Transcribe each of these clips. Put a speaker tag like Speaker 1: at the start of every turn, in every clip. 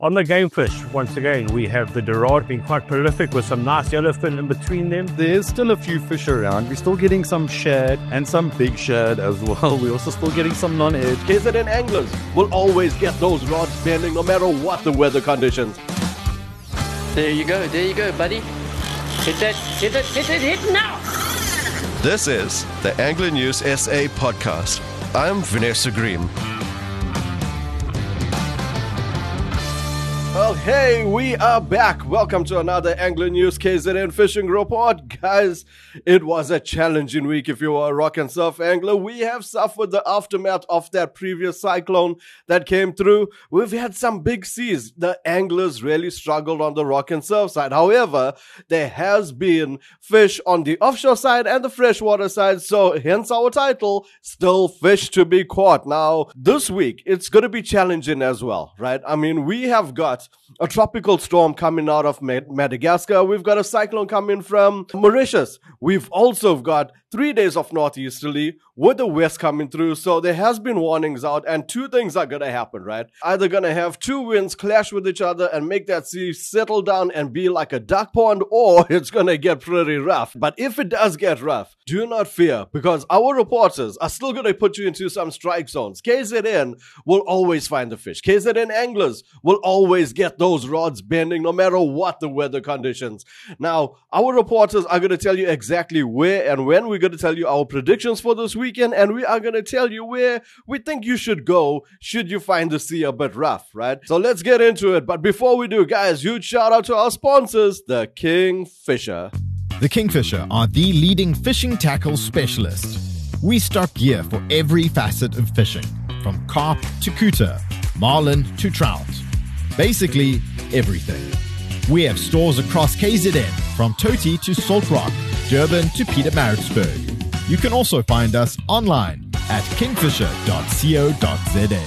Speaker 1: On the game fish, once again, we have the Dorade being quite prolific with some nice yellowfin in between them.
Speaker 2: There's still a few fish around. We're still getting some shad and some big shad as well. We're also still getting some non-edge.
Speaker 3: KZN anglers will always get those rods bending no matter what the weather conditions.
Speaker 4: There you go, buddy. Hit it now!
Speaker 5: This is the Angler News SA podcast. I'm Vanessa Green.
Speaker 3: Well, hey, we are back. Welcome to another Angler News KZN Fishing Report. Guys, it was a challenging week if you are a rock and surf angler. We have suffered the aftermath of that previous cyclone that came through. We've had some big seas. The anglers really struggled on the rock and surf side. However, there has been fish on the offshore side and the freshwater side. So hence our title, Still Fish to be Caught. Now, this week, it's going to be challenging as well, right? I mean, we have got a tropical storm coming out of Madagascar. We've got a cyclone coming from Mauritius. We've also got 3 days of northeasterly with the west coming through. So there has been warnings out, and two things are going to happen, right? Either going to have two winds clash with each other and make that sea settle down and be like a duck pond, or it's going to get pretty rough. But if it does get rough, do not fear, because our reporters are still going to put you into some strike zones. KZN will always find the fish. KZN anglers will always get those rods bending no matter what the weather conditions. Now, our reporters are going to tell you exactly where and when. We're going to tell you our predictions for this weekend, and we are going to tell you where we think you should go should you find the sea a bit rough, right? So let's get into it. But before we do, guys, huge shout out to our sponsors, the Kingfisher.
Speaker 6: The Kingfisher are the leading fishing tackle specialist. We stock gear for every facet of fishing, from carp to cooter, marlin to trout. Basically, everything. We have stores across KZN, from Toti to Salt Rock, Durban to Pietermaritzburg. You can also find us online at kingfisher.co.za.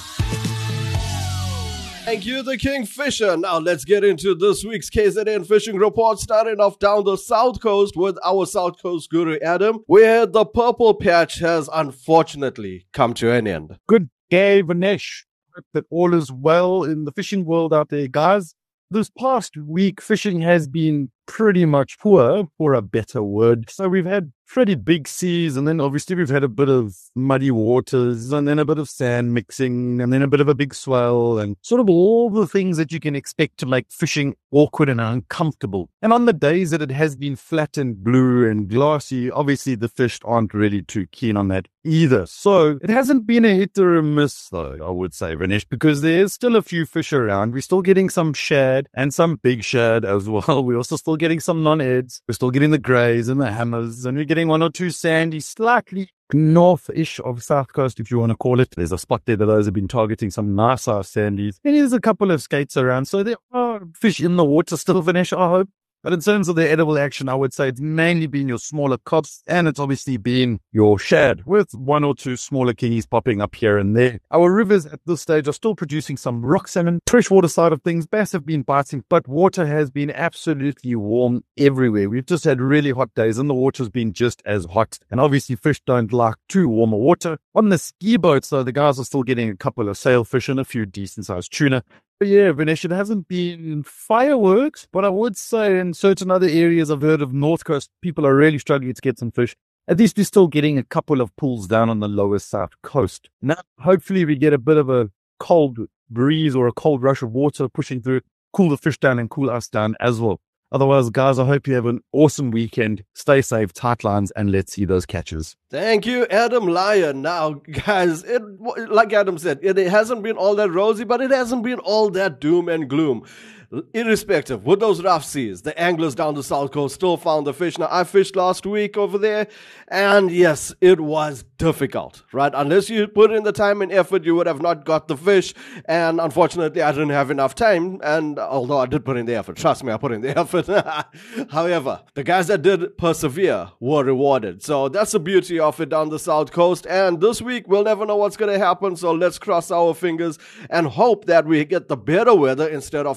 Speaker 3: Thank you, the Kingfisher. Now let's get into this week's KZN Fishing Report, starting off down the South Coast with our South Coast guru, Adam, where the purple patch has unfortunately come to an end.
Speaker 2: Good day, Vanesh. Hope that all is well in the fishing world out there, guys. This past week, fishing has been pretty much poor, for a better word. So we've had pretty big seas, and then obviously we've had a bit of muddy waters, and then a bit of sand mixing, and then a bit of a big swell, and sort of all the things that you can expect to make fishing awkward and uncomfortable. And on the days that it has been flat and blue and glassy, obviously the fish aren't really too keen on that either. So it hasn't been a hit or a miss, though, I would say, Vanesh, because there's still a few fish around. We're still getting some shad and some big shad as well. We're also still getting some non-eds. We're still getting the greys and the hammers, and we're getting one or two sandy, slightly north-ish of South Coast, if you want to call it. There's a spot there that those have been targeting some nice sandies. And there's a couple of skates around, so there are fish in the water still, Vanesh, I hope. But in terms of the edible action, I would say it's mainly been your smaller cops, and it's obviously been your shad, with one or two smaller kingies popping up here and there. Our rivers at this stage are still producing some rock salmon. Freshwater side of things, bass have been biting, but water has been absolutely warm everywhere. We've just had really hot days, and the water's been just as hot. And obviously fish don't like too warmer water. On the ski boats, though, the guys are still getting a couple of sailfish and a few decent-sized tuna. But yeah, Vanesh, it hasn't been fireworks, but I would say in certain other areas I've heard of North Coast, people are really struggling to get some fish. At least we're still getting a couple of pulls down on the lower South Coast. Now, hopefully we get a bit of a cold breeze or a cold rush of water pushing through, cool the fish down and cool us down as well. Otherwise, guys, I hope you have an awesome weekend. Stay safe, tight lines, and let's see those catches.
Speaker 3: Thank you, Adam Lyon. Now, guys, like Adam said, it hasn't been all that rosy, but it hasn't been all that doom and gloom. Irrespective, with those rough seas, the anglers down the South Coast still found the fish. Now, I fished last week over there, and yes, it was difficult, right? Unless you put in the time and effort, you would have not got the fish, and unfortunately, I didn't have enough time, and although I did put in the effort, trust me, I put in the effort. However, the guys that did persevere were rewarded, so that's the beauty of it down the South Coast, and this week, we'll never know what's going to happen, so let's cross our fingers and hope that we get the better weather instead of the worst.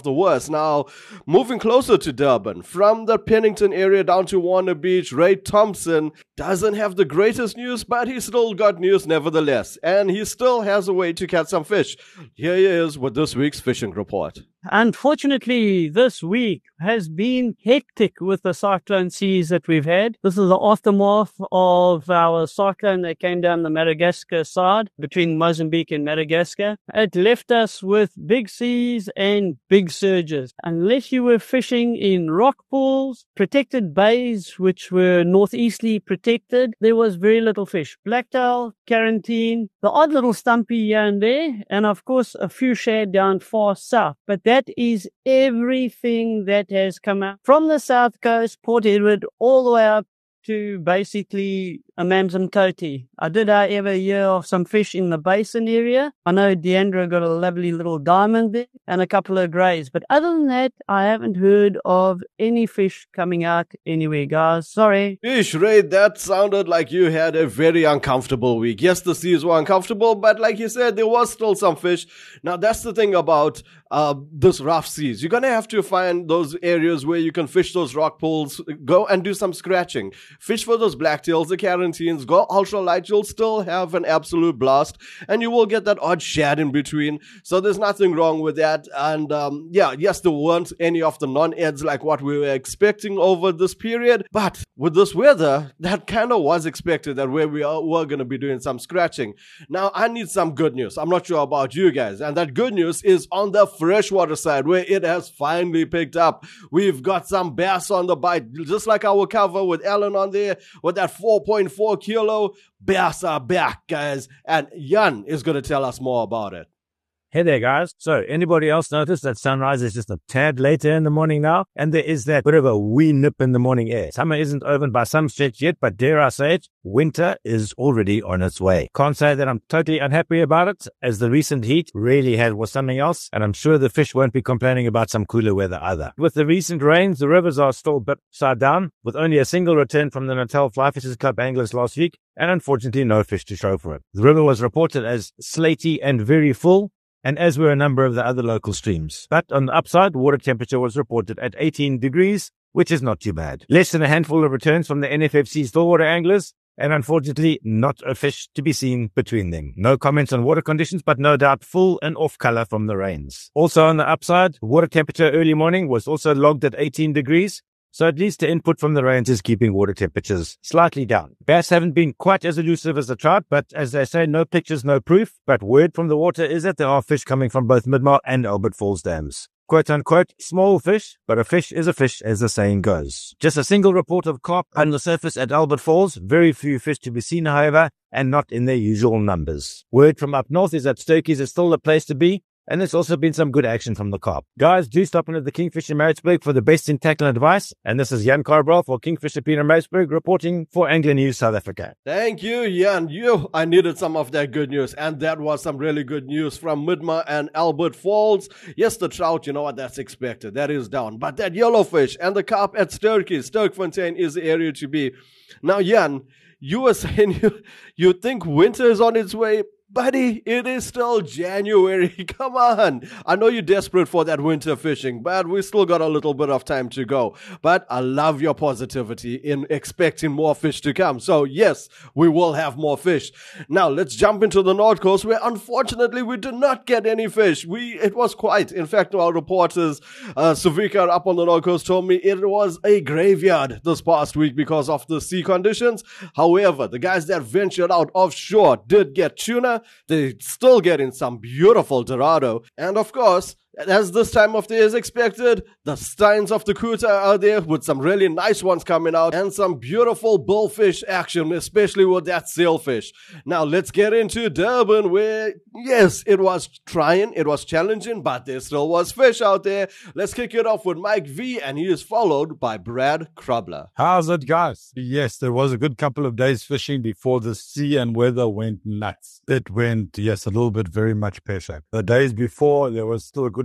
Speaker 3: guys. Now, moving closer to Durban, from the Pennington area down to Warner Beach, Ray Thompson doesn't have the greatest news, but he still got news nevertheless. And he still has a way to catch some fish. Here he is with this week's fishing report.
Speaker 7: Unfortunately, this week has been hectic with the cyclone seas that we've had. This is the aftermath of our cyclone that came down the Madagascar side between Mozambique and Madagascar. It left us with big seas and big surges. Unless you were fishing in rock pools, protected bays, which were northeasterly protected, there was very little fish. Blacktail, carantine, the odd little stumpy here and there, and of course a few shad down far south. But that is everything that has come out from the south coast, Port Edward, all the way up to basically Amanzimtoti. I did, however, hear of some fish in the basin area. I know Deandra got a lovely little diamond there and a couple of greys. But other than that, I haven't heard of any fish coming out anywhere, guys. Sorry.
Speaker 3: Ish, Ray, that sounded like you had a very uncomfortable week. Yes, the seas were uncomfortable, but like you said, there was still some fish. Now, that's the thing about this rough seas. You're going to have to find those areas where you can fish those rock pools, go and do some scratching. Fish for those blacktails, the carantines, go ultralight. You'll still have an absolute blast, and you will get that odd shad in between. So there's nothing wrong with that. And yes, there weren't any of the non-eds like what we were expecting over this period. But with this weather, that kind of was expected, that where we were going to be doing some scratching. Now, I need some good news. I'm not sure about you guys. And that good news is on the freshwater side, where it has finally picked up. We've got some bass on the bite, just like our cover with Alan on there with that 4.4 kilo. Bass are back, guys, and Jan is going to tell us more about it.
Speaker 1: Hey there, guys. So, anybody else notice that sunrise is just a tad later in the morning now? And there is that bit of a wee nip in the morning air. Summer isn't over by some stretch yet, but dare I say it, winter is already on its way. Can't say that I'm totally unhappy about it, as the recent heat really was something else, and I'm sure the fish won't be complaining about some cooler weather either. With the recent rains, the rivers are still a bit upside down, with only a single return from the Natal Fly Fishers Club anglers last week, and unfortunately no fish to show for it. The river was reported as slaty and very full, and as were a number of the other local streams. But on the upside, water temperature was reported at 18 degrees, which is not too bad. Less than a handful of returns from the NFFC stillwater anglers, and unfortunately not a fish to be seen between them. No comments on water conditions, but no doubt full and off color from the rains. Also on the upside, water temperature early morning was also logged at 18 degrees, so at least the input from the rains is keeping water temperatures slightly down. Bass haven't been quite as elusive as the trout, but as they say, no pictures, no proof. But word from the water is that there are fish coming from both Midmar and Albert Falls dams. Quote unquote, small fish, but a fish is a fish, as the saying goes. Just a single report of carp on the surface at Albert Falls. Very few fish to be seen, however, and not in their usual numbers. Word from up north is that Stokies is still the place to be, and there's also been some good action from the carp. Guys, do stop in at the Kingfisher Maritzburg for the best in tackle advice. And this is Jan Carbral for Kingfisher Pieter Maritzburg reporting for Angler News South Africa.
Speaker 3: Thank you, Jan. I needed some of that good news, and that was some really good news from Midmar and Albert Falls. Yes, the trout, you know what, that's expected. That is down. But that yellowfish and the carp at Sterkfontein is the area to be. Now, Jan, you were saying you think winter is on its way. Buddy, it is still January. Come on. I know you're desperate for that winter fishing, but we still got a little bit of time to go. But I love your positivity in expecting more fish to come. So yes, we will have more fish. Now let's jump into the North Coast, where unfortunately we did not get any fish. It was quiet. In fact, our reporters, Savika up on the North Coast, told me it was a graveyard this past week because of the sea conditions. However, the guys that ventured out offshore did get tuna. They're still getting some beautiful Dorado. And of course, as this time of the year is expected, the Steins of the Kuta are there with some really nice ones coming out and some beautiful bullfish action, especially with that sailfish. Now let's get into Durban, where yes, it was trying, it was challenging, but there still was fish out there. Let's kick it off with Mike V, and he is followed by Brad Krubler.
Speaker 2: How's it, guys? Yes, there was a good couple of days fishing before the sea and weather went nuts. It went, yes, a little bit very much pear-shaped. The days before, there was still a good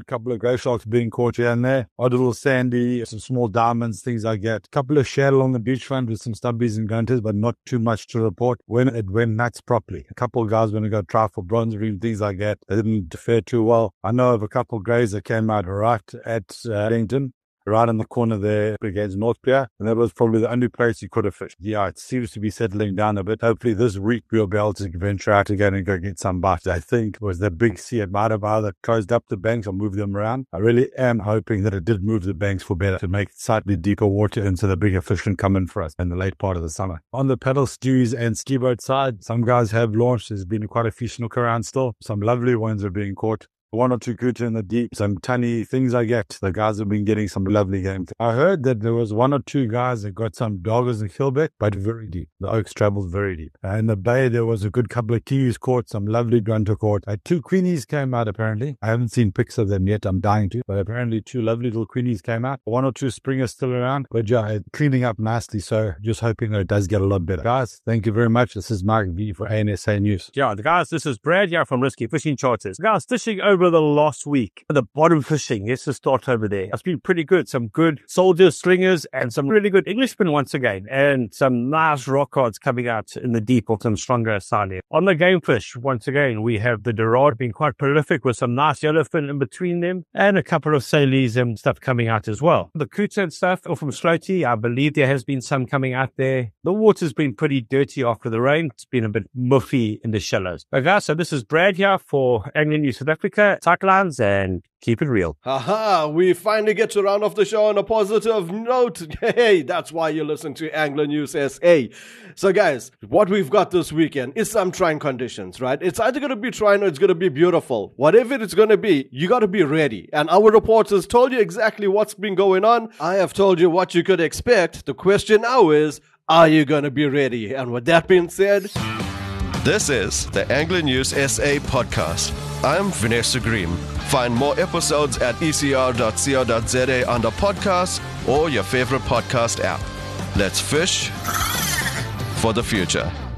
Speaker 2: good couple of grey sharks being caught here and there. Odd little sandy, some small diamonds, things like that. Couple of shad along the beachfront with some stubbies and gunters, but not too much to report when it went nuts properly. A couple of guys going to go try for bronze reef, things like that. They didn't fare too well. I know of a couple of greys that came out right at Wellington, right in the corner there against North Pier, and that was probably the only place you could have fished. Yeah, it seems to be settling down a bit. Hopefully this week we'll be able to venture out again and go get some bites. I think it was the big sea at Marabau that closed up the banks or moved them around. I really am hoping that it did move the banks for better to make slightly deeper water and so the bigger fish can come in for us in the late part of the summer. On the paddle stews and ski boat side, some guys have launched. There's been quite a few snook around still. Some lovely ones are being caught. 1 or 2 kuta in the deep, some tunny, things like that. The guys have been getting some lovely games. I heard that there was 1 or 2 guys that got some doggers and keelback, but very deep. The Oaks travels very deep. In the bay, there was a good couple of kiwis caught, some lovely grunter caught. 2 queenies came out apparently. I haven't seen pics of them yet. I'm dying to. But apparently 2 lovely little queenies came out. 1 or 2 springers still around. But yeah, cleaning up nicely. So just hoping that it does get a lot better. Guys, thank you very much. This is Mike V for ANSA News.
Speaker 1: Yeah, guys, this is Brad here from Risky Fishing Charters. Guys, fishing over the last week. The bottom fishing, let's just start over there. It's been pretty good. Some good soldiers, slingers, and some really good Englishmen once again. And some nice rock cards coming out in the deep of some stronger side. On the game fish, once again, we have the Dorade being quite prolific with some nice yellowfin in between them and a couple of Salies and stuff coming out as well. The kuta and stuff are from Sloty. I believe there has been some coming out there. The water's been pretty dirty after the rain. It's been a bit muffy in the shallows. Okay, guys, so this is Brad here for Angling News South Africa, Cyclones, and keep it real.
Speaker 3: Haha, we finally get to round off the show on a positive note. Hey, that's why you listen to Angler News SA. So guys, what we've got this weekend is some trying conditions, right? It's either going to be trying or it's going to be beautiful. Whatever it's going to be, you got to be ready. And our reporters told you exactly what's been going on. I have told you what you could expect. The question now is, are you going to be ready? And with that being said,
Speaker 5: this is the Angler News SA podcast. I'm Vanessa Green. Find more episodes at ecr.co.za under podcasts or your favorite podcast app. Let's fish for the future.